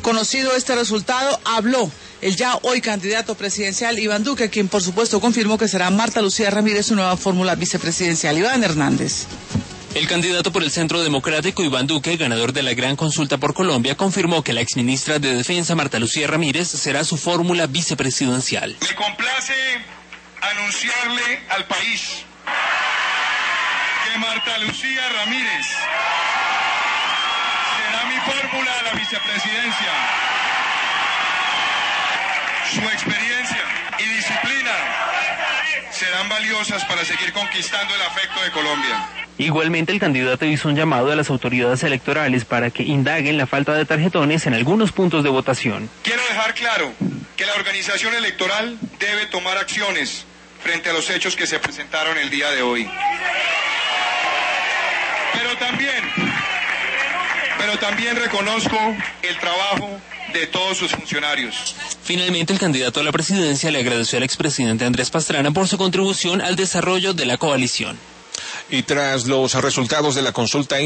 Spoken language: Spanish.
Conocido este resultado, habló el ya hoy candidato presidencial Iván Duque, quien por supuesto confirmó que será Marta Lucía Ramírez su nueva fórmula vicepresidencial. Iván Hernández. El candidato por el Centro Democrático, Iván Duque, ganador de la gran consulta por Colombia, confirmó que la exministra de Defensa, Marta Lucía Ramírez, será su fórmula vicepresidencial. Me complace anunciarle al país que Marta Lucía Ramírez será mi fórmula a la vicepresidencia. Su experiencia y disciplina serán valiosas para seguir conquistando el afecto de Colombia. Igualmente, el candidato hizo un llamado a las autoridades electorales para que indaguen la falta de tarjetones en algunos puntos de votación. Quiero dejar claro que la organización electoral debe tomar acciones frente a los hechos que se presentaron el día de hoy. Pero también reconozco el trabajo de todos sus funcionarios. Finalmente, el candidato a la presidencia le agradeció al expresidente Andrés Pastrana por su contribución al desarrollo de la coalición. Y tras los resultados de la consulta